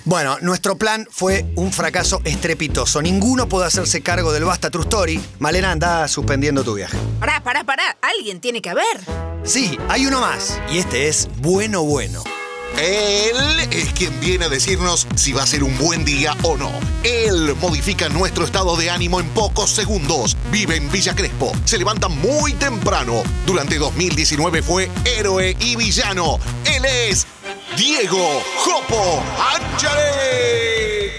Bueno, nuestro plan fue un fracaso estrepitoso. Ninguno pudo hacerse cargo del Basta True Story. Malena, anda suspendiendo tu viaje. Pará. Alguien tiene que haber. Sí, hay uno más. Y este es bueno. Él es quien viene a decirnos si va a ser un buen día o no. Él modifica nuestro estado de ánimo en pocos segundos. Vive en Villa Crespo. Se levanta muy temprano. Durante 2019 fue héroe y villano. Él es Diego Jopo Ángel.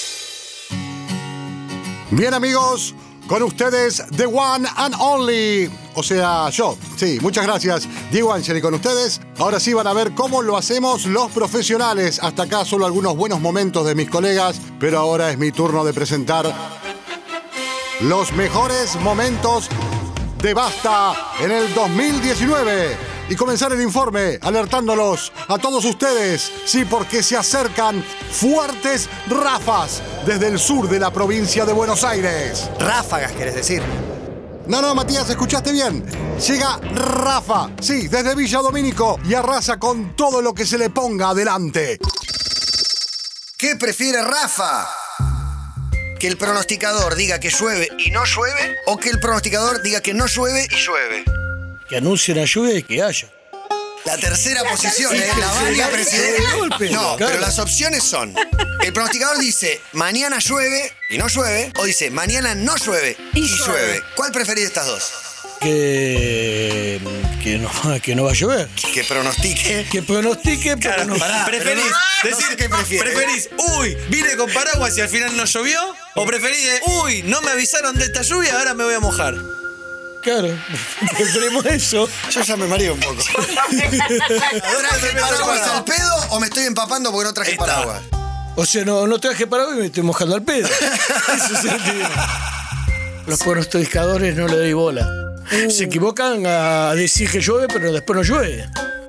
Bien, amigos, con ustedes, The One and Only. O sea, yo. Sí, muchas gracias, Diego Ángel. Y con ustedes, ahora sí van a ver cómo lo hacemos los profesionales. Hasta acá solo algunos buenos momentos de mis colegas, pero ahora es mi turno de presentar los mejores momentos de Basta en el 2019. Y comenzar el informe alertándolos a todos ustedes, sí, porque se acercan fuertes ráfagas desde el sur de la provincia de Buenos Aires. Ráfagas, ¿querés decir? No, Matías, escuchaste bien. Llega Rafa, sí, desde Villa Domínico y arrasa con todo lo que se le ponga adelante. ¿Qué prefiere Rafa? ¿Que el pronosticador diga que llueve y no llueve? ¿O que el pronosticador diga que no llueve y llueve? Que anuncie una lluvia y que haya. La tercera posición es la varia presidente. No, pero las opciones son: el pronosticador dice mañana llueve y no llueve, o dice mañana no llueve y llueve. ¿Cuál preferís de estas dos? Que no va a llover. Que pronostique. Que pronostique, pero claro, no. ¿Preferís no sé qué prefiere. ¿Preferís, uy, vine con paraguas y al final no llovió? ¿O preferís, uy, no me avisaron de esta lluvia, ahora me voy a mojar? Claro, preferimos eso. Yo ya me mareo un poco. ¿Traje paraguas al pedo o me estoy empapando porque no traje paraguas? O sea, no traje paraguas y me estoy mojando al pedo. Eso es el tema. Los pronosticadores no le doy bola. Se equivocan a decir que llueve, pero después no llueve.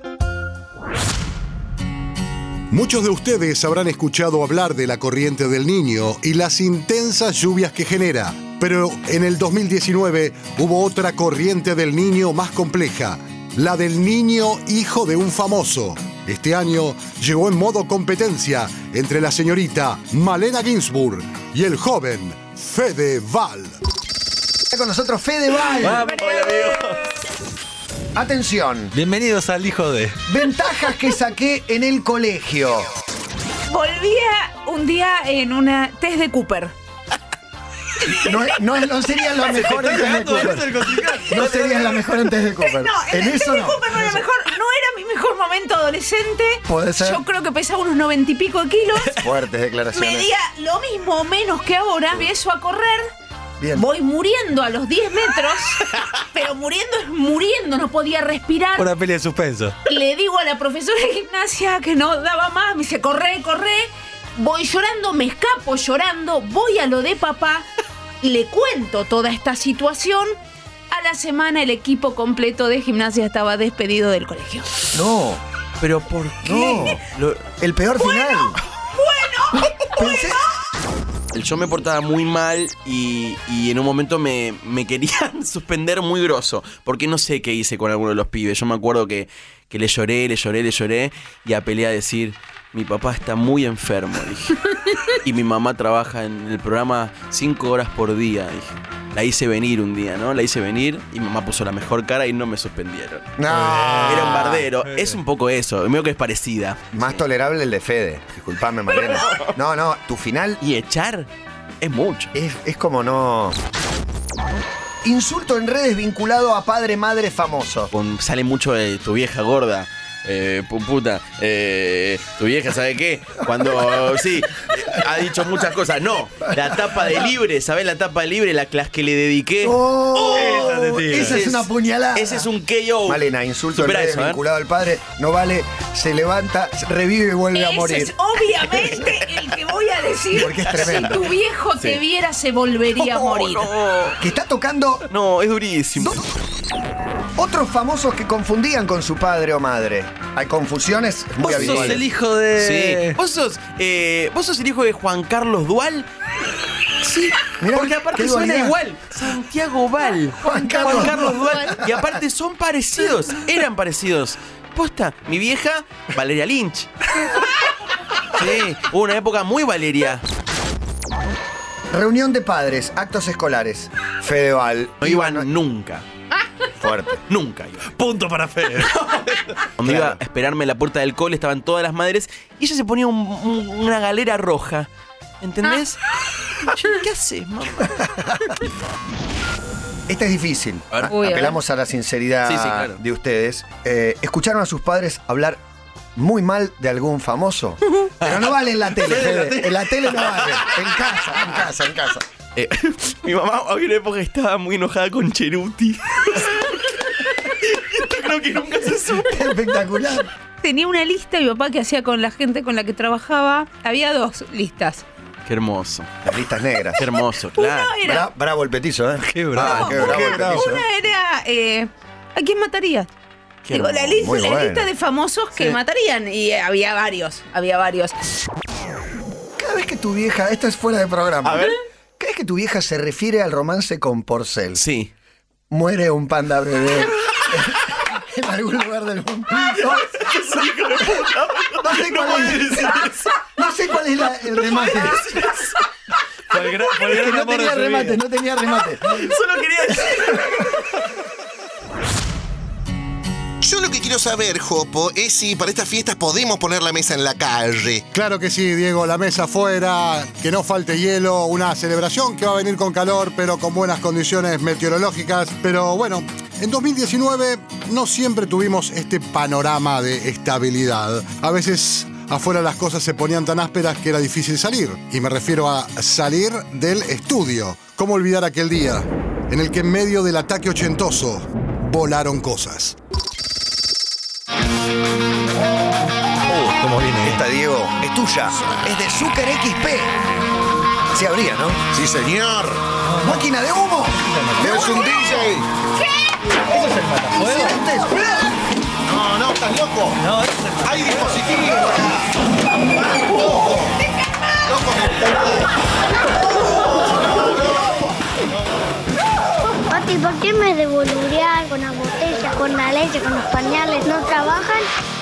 Muchos de ustedes habrán escuchado hablar de la corriente del Niño y las intensas lluvias que genera. Pero en el 2019 hubo otra corriente del Niño más compleja, la del niño hijo de un famoso. Este año llegó en modo competencia entre la señorita Malena Ginsburg y el joven Fedeval. Está con nosotros Fedeval. Vamos, amigo. Atención. Bienvenidos al hijo de... Ventajas que saqué en el colegio. Volvía un día en una test de Cooper. No sería la mejor en test de Cooper. No sería la mejor en test de Cooper. No, en el test de Cooper no era mejor. No era mi mejor momento adolescente. Puede ser. Yo creo que pesaba unos 90 y pico de kilos. Fuertes declaraciones. Medía lo mismo o menos que ahora. Empiezo a correr. Bien. Voy muriendo a los 10 metros. Pero muriendo es muriendo. No podía respirar. Una peli de suspenso. Le digo a la profesora de gimnasia que no daba más. Me dice, corre. Voy llorando, me escapo llorando. Voy a lo de papá. Le cuento toda esta situación. A la semana el equipo completo de gimnasia estaba despedido del colegio. No. ¿Pero por qué? No. El peor final. Bueno. Yo me portaba muy mal y en un momento me querían suspender muy grosso. Porque no sé qué hice con alguno de los pibes. Yo me acuerdo que le lloré y apelé a decir: mi papá está muy enfermo, dije. Y mi mamá trabaja en el programa 5 horas por día, dije. La hice venir un día, ¿no? La hice venir y mi mamá puso la mejor cara y no me suspendieron. No. Era un bardero. Es un poco eso. Veo que es parecida. Más tolerable el de Fede. Disculpame, Malena. No, tu final Y echar es mucho. es como no... Insulto en redes vinculado a padre, madre famoso. Sale mucho de tu vieja gorda. Puta, tu vieja, ¿sabe qué? Cuando, sí, ha dicho muchas cosas. No, la tapa de Libre, ¿sabés la tapa de Libre? Las que le dediqué. Esa es una puñalada. Ese es un KO. Malena, insulto en Supera redes eso, vinculado al padre. No vale, se levanta, revive y vuelve a morir. Ese es obviamente el que voy a decir. Porque es tremendo. Si tu viejo te viera, se volvería a morir. Que está tocando... No, es durísimo. Otros famosos que confundían con su padre o madre. Hay confusiones muy Vos sos habituales. el hijo de... Sí. ¿Vos sos el hijo de Juan Carlos Dual? Sí, Mirá, porque qué aparte suena dualidad. igual. Santiago Val. Juan Carlos Dual. Y aparte son parecidos. Eran parecidos. Posta, mi vieja, Valeria Lynch. Sí, Sí, hubo una época muy Valeria. Reunión de padres, actos escolares. Fedeval. No iban nunca. Fuerte. Nunca iba. Punto para Fede. Cuando iba a esperarme en la puerta del cole estaban todas las madres y ella se ponía una galera roja. ¿Entendés? Yo, ¿qué haces, mamá? Esta es difícil. A ver. Uy, a ver. Apelamos a la sinceridad Sí, claro. de ustedes. ¿Escucharon a sus padres hablar muy mal de algún famoso? Pero no vale en la tele, Fede. En la tele no vale. En casa. Mi mamá había una época que estaba muy enojada con Cheruti. Esto creo que nunca se supo. Espectacular. Tenía una lista mi papá que hacía con la gente con la que trabajaba. Había 2 listas. Qué hermoso. Las listas negras. Qué hermoso, claro. Uno era, Bravo el petizo, ¿eh? Qué bravo. Qué bravo el petizo. una era ¿a quién matarías? Qué Digo, la hermoso. Muy bueno. lista de famosos que matarían. Y había varios. Cada vez que tu vieja, esto es fuera de programa. A ver. Cada vez que tu vieja se refiere al romance con Porcel, Sí. muere un panda bebé en algún lugar del mundo. No sé cuál es el remate. Fue el gran No amor de tenía su remate, vida. no tenía remate. Solo quería decir. Yo lo que quiero saber, Jopo, es si para estas fiestas podemos poner la mesa en la calle. Claro que sí, Diego, la mesa afuera, que no falte hielo, una celebración que va a venir con calor, pero con buenas condiciones meteorológicas. Pero bueno, en 2019 no siempre tuvimos este panorama de estabilidad. A veces afuera las cosas se ponían tan ásperas que era difícil salir. Y me refiero a salir del estudio. ¿Cómo olvidar aquel día en el que en medio del ataque ochentoso volaron cosas? ¿Cómo viene esta, Diego? Es tuya. Es de Zucker XP. Así habría, ¿no? Sí, señor. ¡Máquina de humo! Es un DJ. No, estás loco. No, Hay dispositivos. Pati, ¿por qué me de boludear con las botellas, con la leche, con los pañales? ¿No trabajan?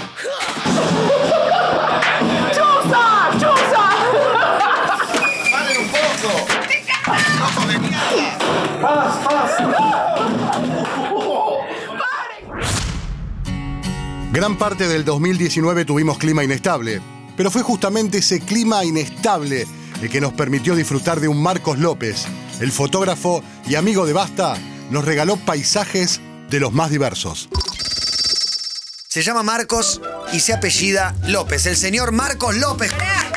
¡Paren un poco! ¡Loco de mierda! Gran parte del 2019 tuvimos clima inestable, pero fue justamente ese clima inestable el que nos permitió disfrutar de un Marcos López. El fotógrafo y amigo de Basta nos regaló paisajes de los más diversos. Se llama Marcos y se apellida López. El señor Marcos López.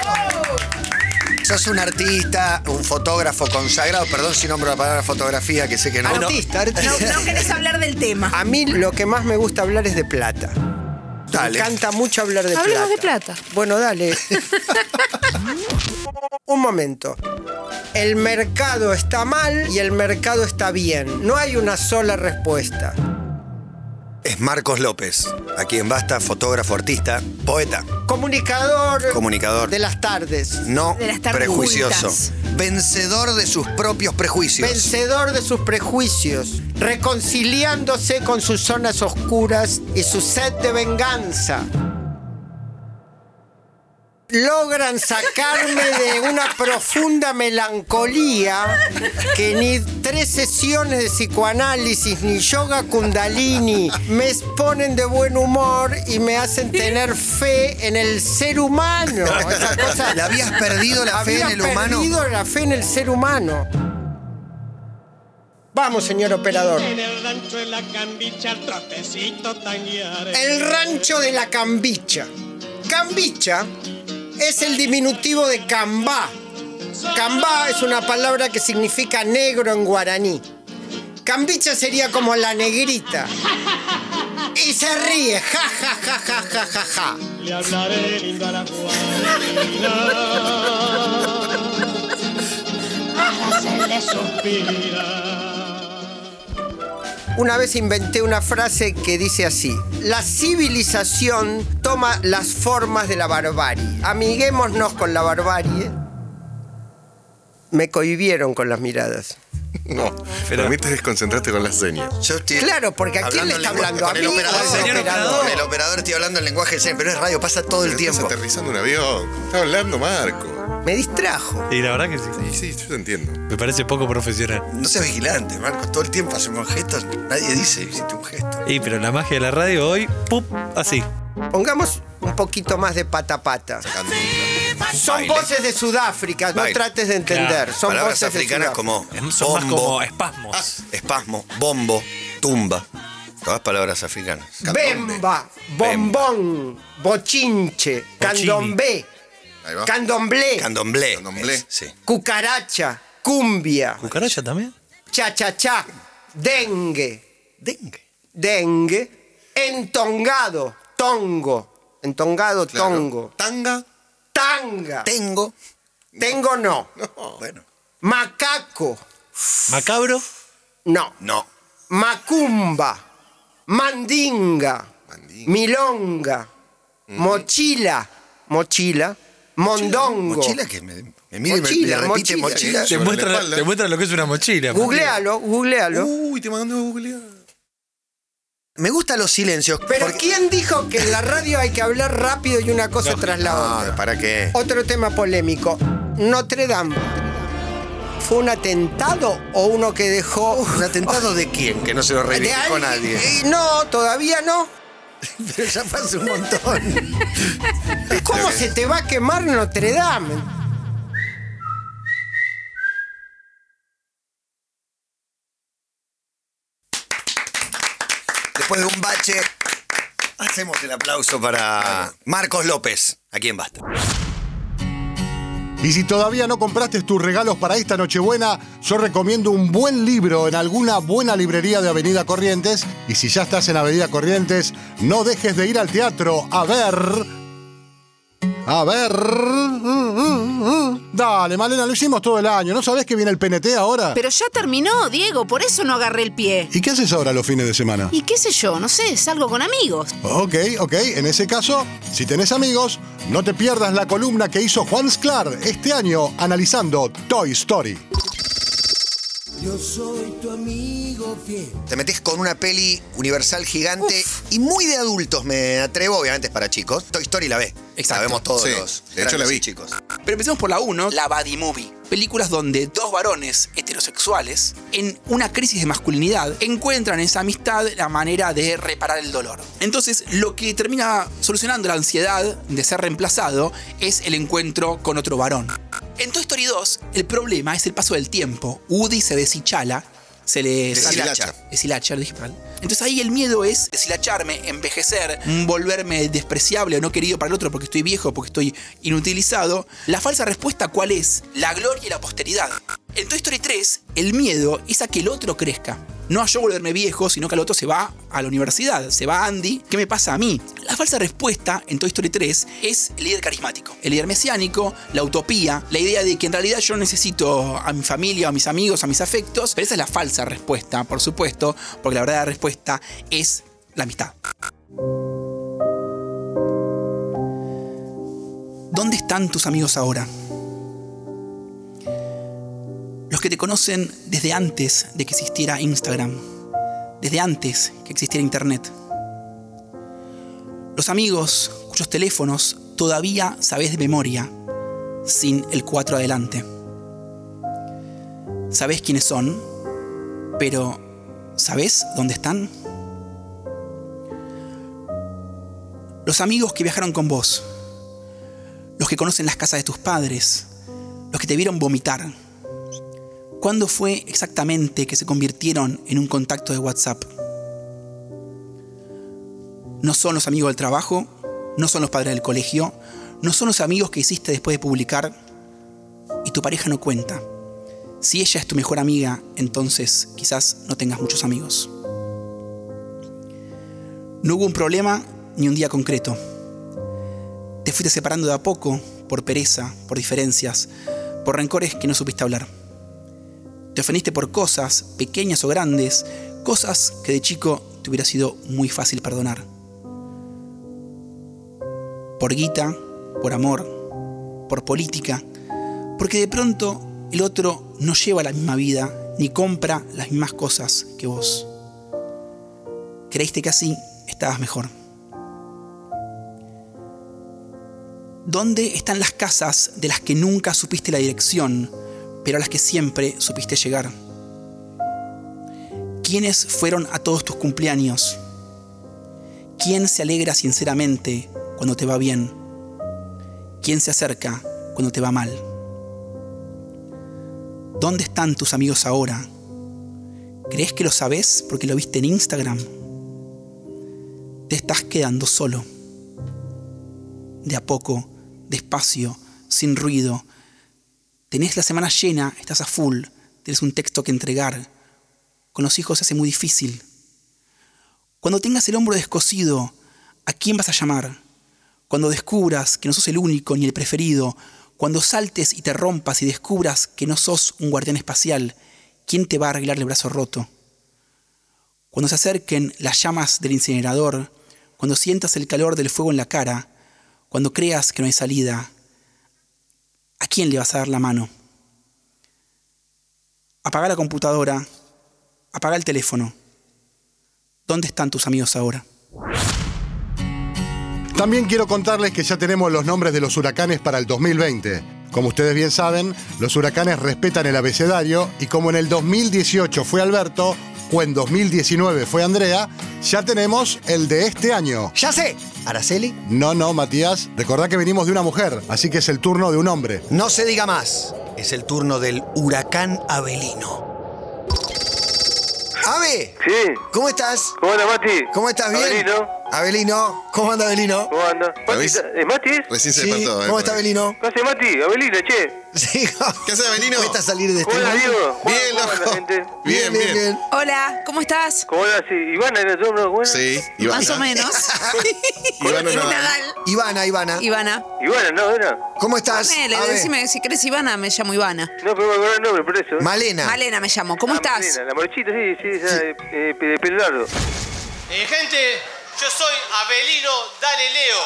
Sos un artista, un fotógrafo consagrado. Perdón si nombro la palabra fotografía, que sé que no. Artista. No querés hablar del tema. A mí lo que más me gusta hablar es de plata. Dale. Me encanta mucho hablar de Hablemos plata. de plata. Bueno, dale. Un momento. El mercado está mal y el mercado está bien. No hay una sola respuesta. Es Marcos López, a quien Basta, fotógrafo, artista, poeta, Comunicador. De las tardes. no De las tardes prejuicioso, cultas. vencedor de sus propios prejuicios. Vencedor de sus prejuicios. Reconciliándose con sus zonas oscuras y su sed de venganza. Logran sacarme de una profunda melancolía que ni 3 sesiones de psicoanálisis ni yoga kundalini me ponen de buen humor y me hacen tener fe en el ser humano. Esa cosa, ¿Le habías perdido la fe en el humano? Había perdido la fe en el ser humano. Vamos, señor operador. En el rancho de la Cambicha, trotecito tanguearé. El rancho de la Cambicha. Cambicha es el diminutivo de Cambá. Cambá es una palabra que significa negro en guaraní. Cambicha sería como la negrita. Y se ríe, ja, ja, ja, ja, ja, ja, ja. Le hablaré lindo a la Juana. Hacerle suspirar. Una vez inventé una frase que dice así: la civilización toma las formas de la barbarie. Amiguémonos con la barbarie. Me cohibieron con las miradas. No, pero a mí te desconcentraste con las señas. Yo estoy Claro, porque ¿a quién le está hablando? ¿A con mí el o operador. al Señor operador? Con el operador estoy hablando el lenguaje de señas, pero es radio, pasa todo el Pero tiempo. Estás aterrizando un avión. Está hablando Marco. Me distrajo. Y la verdad que sí. Sí, yo te entiendo. Me parece poco profesional. No seas vigilante, Marcos. Todo el tiempo hacemos gestos. Nadie dice, hiciste un gesto. Y pero la magia de la radio hoy, ¡pup! Así. Pongamos un poquito más de pata a pata. Son Baile. voces de Sudáfrica, no Baile. trates de entender. Claro. Son Palabras voces de africanas Sudáfrica. como Son más bombo, como espasmos. espasmo, bombo, tumba. Todas palabras africanas. Bemba, bombón, bochinche, candomblé, Ahí va. candomblé, Candomblé. Candomblé. Sí. cucaracha, cumbia, ¿Cucaracha también? cha-cha-cha, dengue, Dengue. entongado, entongado, Claro. tongo, Tanga. tanga, Tengo. tengo no, Bueno. macaco, ¿Macabro? no, No. macumba, mandinga, milonga, mochila, mondongo. Mochila que me mira y Mochila, me repite mochila. mochila. Te Sobre la muestra, espalda. te muestra lo que es una mochila. Googlealo. Uy, te mandó a googlear. Me gustan los silencios. Pero porque- ¿quién dijo que en la radio hay que hablar rápido y una cosa tras la Ah, otra? ¿para qué? Otro tema polémico. Notre Dame. ¿Fue un atentado o uno que dejó... ¿Un atentado de quién? Que no se lo ¿De reivindicó alguien? nadie. No, todavía no. Pero ya pasó un montón. ¿Cómo se te va a quemar Notre Dame? Después de un bache, hacemos el aplauso para Marcos López, aquí en Basta. Y si todavía no compraste tus regalos para esta Nochebuena, yo recomiendo un buen libro en alguna buena librería de Avenida Corrientes. Y si ya estás en Avenida Corrientes, no dejes de ir al teatro a ver... Dale, Malena, lo hicimos todo el año. ¿No sabés que viene el PNT ahora? Pero ya terminó, Diego, por eso no agarré el pie. ¿Y qué haces ahora los fines de semana? Y qué sé yo, no sé, salgo con amigos. Ok. En ese caso, si tenés amigos, no te pierdas la columna que hizo Juan Sclar este año analizando Toy Story. Yo soy tu amigo fiel. Te metés con una peli universal gigante y muy de adultos, me atrevo, obviamente es para chicos. Toy Story la ve. Exacto. Sabemos todos Sí, los de hecho la grandes vi. y chicos. Pero empecemos por la 1, la Buddy Movie. Películas donde dos varones heterosexuales, en una crisis de masculinidad, encuentran en esa amistad la manera de reparar el dolor. Entonces, lo que termina solucionando la ansiedad de ser reemplazado es el encuentro con otro varón. En Toy Story 2, el problema es el paso del tiempo. Woody se deshichala, se le Deshilacha. Deshilacha, lo dije mal. Entonces ahí el miedo es deshilacharme, envejecer, volverme despreciable o no querido para el otro porque estoy viejo, porque estoy inutilizado. La falsa respuesta, ¿cuál es? La gloria y la posteridad. En Toy Story 3, el miedo es a que el otro crezca. No a yo volverme viejo, sino que el otro se va a la universidad, se va a Andy. ¿Qué me pasa a mí? La falsa respuesta en Toy Story 3 es el líder carismático, el líder mesiánico, la utopía, la idea de que en realidad yo necesito a mi familia, a mis amigos, a mis afectos. Pero esa es la falsa respuesta, por supuesto, porque la verdadera respuesta es la amistad. ¿Dónde están tus amigos ahora? Los que te conocen desde antes de que existiera Instagram, desde antes que existiera Internet. Los amigos cuyos teléfonos todavía sabes de memoria, sin el 4 adelante. Sabes quiénes son, pero ¿sabes dónde están? Los amigos que viajaron con vos, los que conocen las casas de tus padres, los que te vieron vomitar. ¿Cuándo fue exactamente que se convirtieron en un contacto de WhatsApp? No son los amigos del trabajo, no son los padres del colegio, no son los amigos que hiciste después de publicar y tu pareja no cuenta. Si ella es tu mejor amiga, entonces quizás no tengas muchos amigos. No hubo un problema ni un día concreto. Te fuiste separando de a poco por pereza, por diferencias, por rencores que no supiste hablar. Te ofendiste por cosas, pequeñas o grandes, cosas que de chico te hubiera sido muy fácil perdonar. Por guita, por amor, por política, porque de pronto el otro no lleva la misma vida ni compra las mismas cosas que vos. Creíste que así estabas mejor. ¿Dónde están las casas de las que nunca supiste la dirección, pero a las que siempre supiste llegar? ¿Quiénes fueron a todos tus cumpleaños? ¿Quién se alegra sinceramente cuando te va bien? ¿Quién se acerca cuando te va mal? ¿Dónde están tus amigos ahora? ¿Crees que lo sabes porque lo viste en Instagram? Te estás quedando solo. De a poco, despacio, sin ruido. Tenés la semana llena, estás a full, tenés un texto que entregar. Con los hijos se hace muy difícil. Cuando tengas el hombro descosido, ¿a quién vas a llamar? Cuando descubras que no sos el único ni el preferido, cuando saltes y te rompas y descubras que no sos un guardián espacial, ¿quién te va a arreglar el brazo roto? Cuando se acerquen las llamas del incinerador, cuando sientas el calor del fuego en la cara, cuando creas que no hay salida, ¿a quién le vas a dar la mano? Apaga la computadora, apaga el teléfono. ¿Dónde están tus amigos ahora? También quiero contarles que ya tenemos los nombres de los huracanes para el 2020. Como ustedes bien saben, los huracanes respetan el abecedario y como en el 2018 fue Alberto o en 2019 fue Andrea, ya tenemos el de este año. Ya sé. ¿Araceli? No, Matías. Recordá que venimos de una mujer, así que es el turno de un hombre. No se diga más. Es el turno del huracán Abelino. ¡Ave! Sí. ¿Cómo estás? ¿Cómo anda, Mati? ¿Cómo estás? ¿Bien? Abelino. Abelino. ¿Cómo anda, Abelino? ¿Cómo anda? Mati, ¿es Mati? Recién se Sí. despertó. ¿Cómo está, Abelino? ¿Qué hace Mati? Abelino, che. Sí. ¿Qué hace, Abelino? ¿Cuesta salir de este ¿Cómo anda, mundo? Diego? Bien, ¿Cómo anda la loco. gente? Bien. Hola, ¿cómo estás? ¿Cómo anda? Sí. ¿Ivana era tu nombre? ¿Bueno? Sí, Ivana. Más o menos. Ivana no. Ivana. Ivana. Ivana, no, era. ¿Cómo estás? Ponele, Ave? decime, si querés Ivana, me llamo Ivana. No, pero me acuerdo el nombre, por eso. Malena. Malena me llamo. ¿Cómo estás? Malena, la morochita, sí, esa de pelo largo. Gente, yo soy Abelino, dale Leo.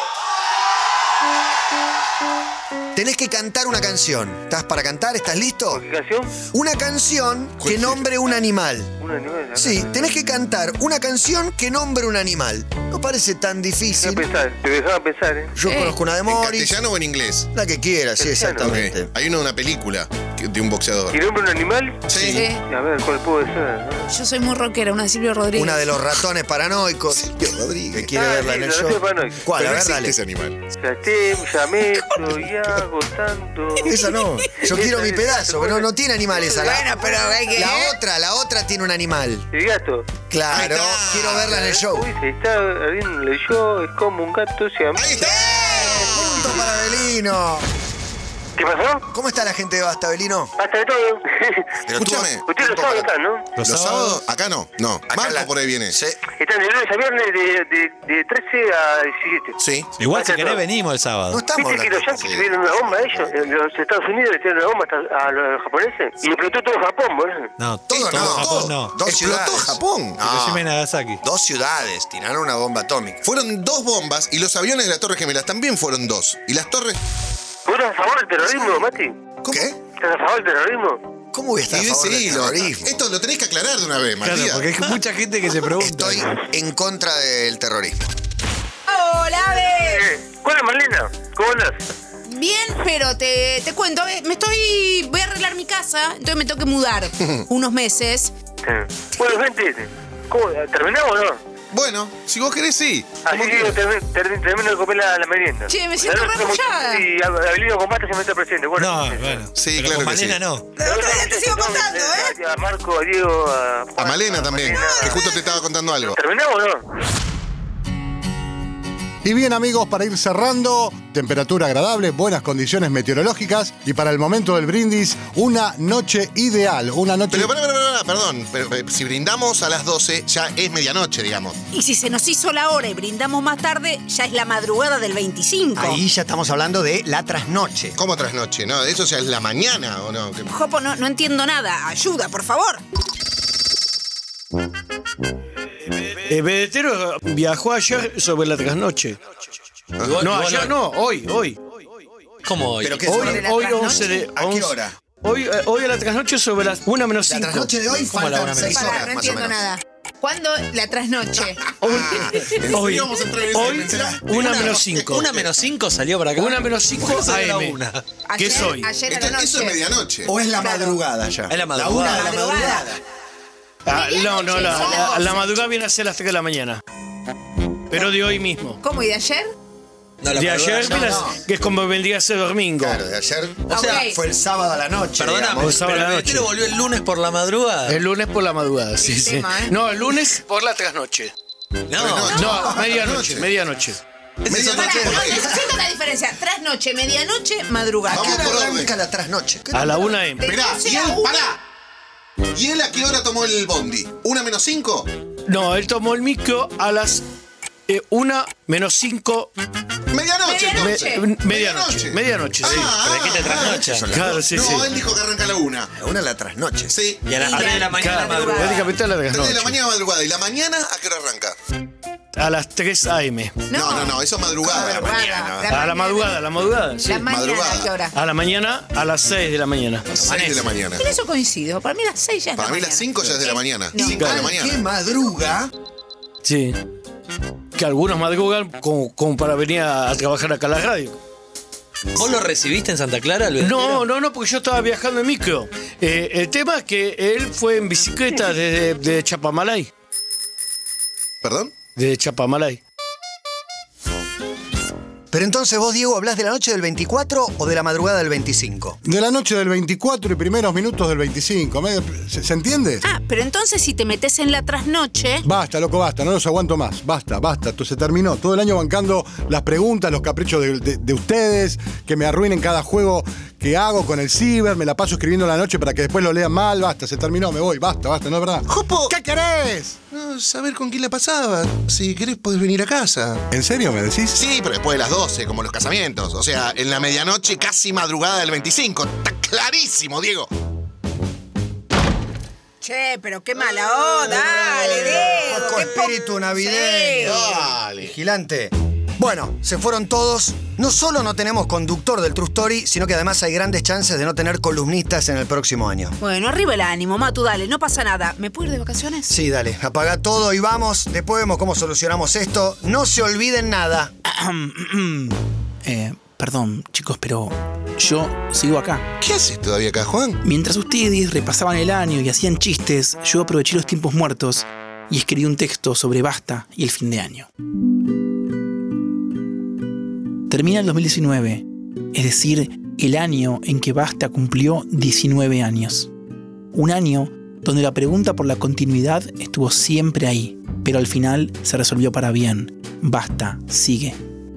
Tenés que cantar una canción. ¿Estás para cantar? ¿Estás listo? ¿Qué canción? Una canción que nombre un animal. Un animal. Sí, tenés que cantar una canción que nombre un animal. No parece tan difícil. Déjame pensar, te dejaba pensar, ¿eh? Yo conozco una de ¿En Morris. castellano o en inglés? La que quieras, sí, Castellano. exactamente. Ok. Hay una película de un boxeador. ¿Y nombre un animal? Sí. Sí. A ver, ¿cuál puede ser? Yo soy muy rockera, una de Silvio Rodríguez. Una de los ratones paranoicos. Silvio Rodríguez. Que quiere Ah, verla sí, en el los show. ratones paranoicos. ¿Cuál? Pero A no ver, existe dale. ese animal. Llamé, y hago tanto. Esa no. Yo quiero mi pedazo, pero no tiene animal esa. Bueno, pero hay que... La otra tiene un animal. El gato. Claro, Ahí está. quiero verla en el show. Uy, se está abriendo el show, es como un gato se llama. ¡Ahí está! Punto para Abelino. ¿Qué pasó? ¿Cómo está la gente de Basta, Abelino? Hasta de todo. Pero tú- Escúchame. Ustedes lo saben acá, ¿no? ¿Los sábados? Acá no. No. Acá Marco la- por ahí viene. Sí. Están de lunes a viernes de 13 a 17. Sí. Igual si querés venimos el No sábado. estamos ¿Viste que los hablando. yankees le dieron una bomba a ellos? En los Estados Unidos le dieron una bomba a los japoneses y explotó todo Japón, boludo. No, Todo todo no. Japón no. Dos Explotó ciudades. Japón. Hiroshima y Nagasaki. Dos ciudades tiraron una bomba atómica. Fueron 2 bombas y los aviones de las Torres Gemelas también fueron 2. Y las torres. ¿Vos estás a favor del terrorismo, Mati? ¿Qué? ¿Estás a favor del terrorismo? ¿Cómo voy a estar a Y de favor del ese hilo. terrorismo? Esto lo tenés que aclarar de una vez, Claro, Matías. porque hay mucha gente que se pregunta. Estoy en contra del terrorismo. Hola, Ave. ¿Cuál es, Marlena? ¿Cómo andás? Bien, pero te cuento, voy a arreglar mi casa, entonces me tengo que mudar unos meses. Bueno, gente, ¿cómo? ¿Terminamos o no? Bueno, si vos querés, sí. Así que termino de comer la merienda. Che, me siento La verdad, remollada. Y Abelino Combate se me está presente. Bueno, No, bueno. Sí, pero claro con que sí. Malena no. Te sigo contando, ¿eh? A Marco, a Diego, A Malena también, Malena. que justo te estaba contando algo. ¿Terminamos o no? Y bien, amigos, para ir cerrando, temperatura agradable, buenas condiciones meteorológicas y para el momento del brindis, una noche ideal. Una noche. Pero, perdón. Pero, si brindamos a las 12, ya es medianoche, digamos. Y si se nos hizo la hora y brindamos más tarde, ya es la madrugada del 25. Ahí ya estamos hablando de la trasnoche. ¿Cómo trasnoche? ¿No? ¿Eso ya es la mañana o no? Jopo, no entiendo nada. Ayuda, por favor. Vedetero viajó ayer sobre la trasnoche. No, ayer no, hoy. ¿Cómo hoy? ¿Pero qué Hoy, sobre la hoy trasnoche? 11 de... ¿A qué 11 hora? Hoy a la trasnoche sobre las 1 menos 5. La trasnoche de hoy faltan 6 Pará, horas, no más o entiendo menos. nada. ¿Cuándo la trasnoche? Hoy, Vamos a entrar en ese hoy mensaje. 1 menos 5. 1 menos 5 salió para acá. 1 menos 5 AM. ¿Qué es hoy? Ayer a la noche. Eso es medianoche. ¿O es la Claro. madrugada ya? Es la La madrugada. una de la madrugada. No, la madrugada viene a ser las 3 de la mañana. Pero de hoy mismo. ¿Cómo? ¿Y de ayer? No, la De madrugada ayer, no, mira, no. que es como vendría a ser domingo. Claro, de ayer. O sea, Ok. Fue el sábado a la noche. Perdóname, digamos. sábado pero a la el noche. Metero volvió el lunes por la madrugada. El lunes por la madrugada, sí, sí. tema, ¿eh? No, el lunes por la trasnoche. No, No, medianoche. ese es otro Pará, tema. necesito la diferencia. Trasnoche, medianoche, madrugada. ¿A qué hora por orden. arranca la trasnoche? A la 1 AM. Esperá, Entonces, ¿y él? a una- Pará. ¿Y él a qué hora tomó el bondi? ¿1 menos 5? No, él tomó el micro a las 1 menos 5. Medianoche. Medianoche. Medianoche, sí. ¿Pero qué te trasnocha? Claro, sí, no, sí. él dijo que arranca a la 1. A una la trasnoche. Sí. Y a las 3 de la mañana Claro, madrugada. prácticamente a la 3 de la trasnoche. mañana madrugada. ¿Y la mañana a qué hora arranca? A las 3 AM. No, eso es madrugada. A la madrugada, sí. La mañana, Madrugada. ¿a qué hora? A la mañana, a las 6 de la mañana. 6 de la mañana. En eso coincido. Para mí las 6 ya es Para la mí las mañana. 5 ya es de la mañana. No. 5 de la ¿Qué mañana. madruga? Sí. Que algunos madrugan como para venir a trabajar acá a la radio. ¿Vos lo recibiste en Santa Clara? el No, porque yo estaba viajando en micro. El tema es que él fue en bicicleta desde Chapamalay. ¿Perdón? De Chapamalay. Pero entonces vos, Diego, ¿hablás de la noche del 24 o de la madrugada del 25? De la noche del 24 y primeros minutos del 25. ¿Se entiende? Ah, pero entonces si te metes en la trasnoche. Basta, loco, basta, no los aguanto más. Basta. Esto se terminó. Todo el año bancando las preguntas, los caprichos de ustedes, que me arruinen cada juego que hago con el ciber, me la paso escribiendo la noche para que después lo lean mal. Basta, se terminó, me voy. Basta, no es verdad. Jopo. ¿Qué querés? No, saber con quién la pasaba. Si querés podés venir a casa. ¿En serio me decís? Sí, pero después de las 12, como los casamientos. O sea, en la medianoche, casi madrugada del 25. Está clarísimo, Diego. Che, pero qué mala onda, dale, Diego. Poco qué espíritu navideño. Dale. Vigilante. Bueno, se fueron todos. No solo no tenemos conductor del True Story, sino que además hay grandes chances de no tener columnistas en el próximo año. Bueno, arriba el ánimo, Matu, dale, no pasa nada. ¿Me puedo ir de vacaciones? Sí, dale, apaga todo y vamos. Después vemos cómo solucionamos esto. No se olviden nada. Perdón, chicos, pero yo sigo acá. ¿Qué haces todavía acá, Juan? Mientras ustedes repasaban el año y hacían chistes, yo aproveché los tiempos muertos y escribí un texto sobre Basta y el fin de año. Termina el 2019, es decir, el año en que Basta cumplió 19 años. Un año donde la pregunta por la continuidad estuvo siempre ahí, pero al final se resolvió para bien. Basta, sigue.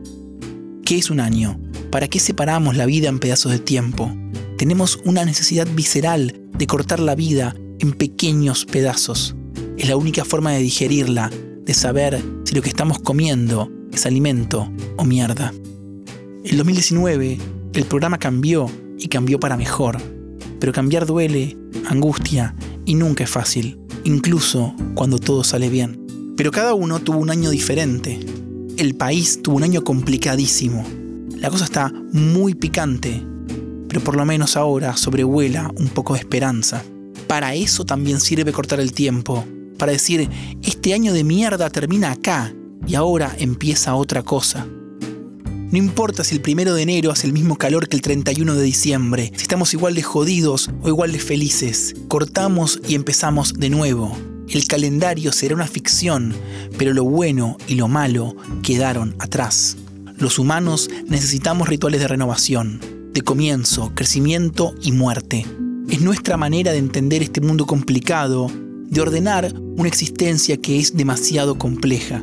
¿Qué es un año? ¿Para qué separamos la vida en pedazos de tiempo? Tenemos una necesidad visceral de cortar la vida en pequeños pedazos. Es la única forma de digerirla, de saber si lo que estamos comiendo es alimento o mierda. En 2019, el programa cambió y cambió para mejor. Pero cambiar duele, angustia y nunca es fácil, incluso cuando todo sale bien. Pero cada uno tuvo un año diferente. El país tuvo un año complicadísimo. La cosa está muy picante, pero por lo menos ahora sobrevuela un poco de esperanza. Para eso también sirve cortar el tiempo, para decir, este año de mierda termina acá y ahora empieza otra cosa. No importa si el 1 de enero hace el mismo calor que el 31 de diciembre, si estamos igual de jodidos o igual de felices, cortamos y empezamos de nuevo. El calendario será una ficción, pero lo bueno y lo malo quedaron atrás. Los humanos necesitamos rituales de renovación, de comienzo, crecimiento y muerte. Es nuestra manera de entender este mundo complicado, de ordenar una existencia que es demasiado compleja.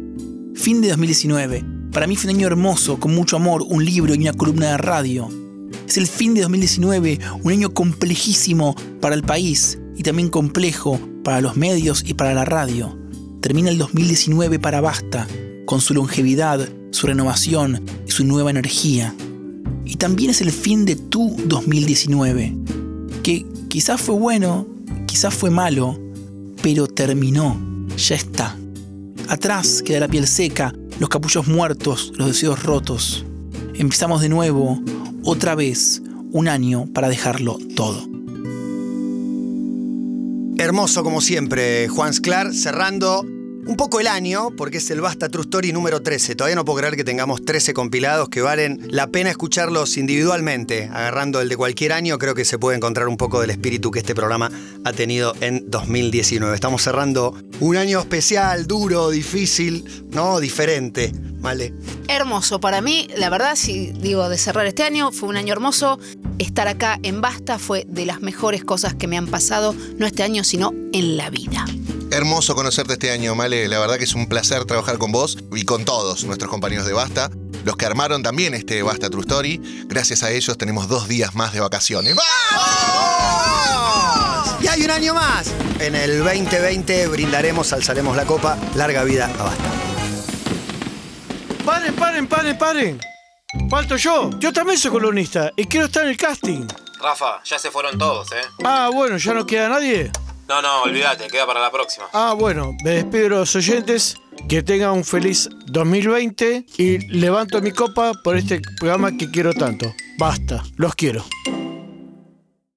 Fin de 2019. Para mí fue un año hermoso, con mucho amor, un libro y una columna de radio. Es el fin de 2019, un año complejísimo para el país y también complejo para los medios y para la radio. Termina el 2019 para Basta, con su longevidad, su renovación y su nueva energía. Y también es el fin de tu 2019, que quizás fue bueno, quizás fue malo, pero terminó, ya está. Atrás queda la piel seca, los capullos muertos, los deseos rotos. Empezamos de nuevo, otra vez, un año para dejarlo todo. Hermoso como siempre, Juan Sclar, cerrando un poco el año, porque es el Basta True Story número 13. Todavía no puedo creer que tengamos 13 compilados que valen la pena escucharlos individualmente. Agarrando el de cualquier año, creo que se puede encontrar un poco del espíritu que este programa ha tenido en 2019. Estamos cerrando un año especial, duro, difícil, ¿no? Diferente, ¿vale? Hermoso. Para mí, la verdad, si digo de cerrar este año, fue un año hermoso. Estar acá en Basta fue de las mejores cosas que me han pasado, no este año, sino en la vida. Hermoso conocerte este año, Male. La verdad que es un placer trabajar con vos y con todos nuestros compañeros de Basta, los que armaron también este Basta True Story. Gracias a ellos tenemos 2 días más de vacaciones. ¡Vamos! Y hay un año más. En el 2020 brindaremos, alzaremos la copa. Larga vida a Basta. Paren. Falto yo. Yo también soy columnista y quiero estar en el casting. Rafa, ya se fueron todos, ¿eh? Ah, bueno, ¿ya no queda nadie? No, olvídate, queda para la próxima. Ah, bueno, me despido de los oyentes. Que tengan un feliz 2020 y levanto mi copa por este programa que quiero tanto. Basta, los quiero.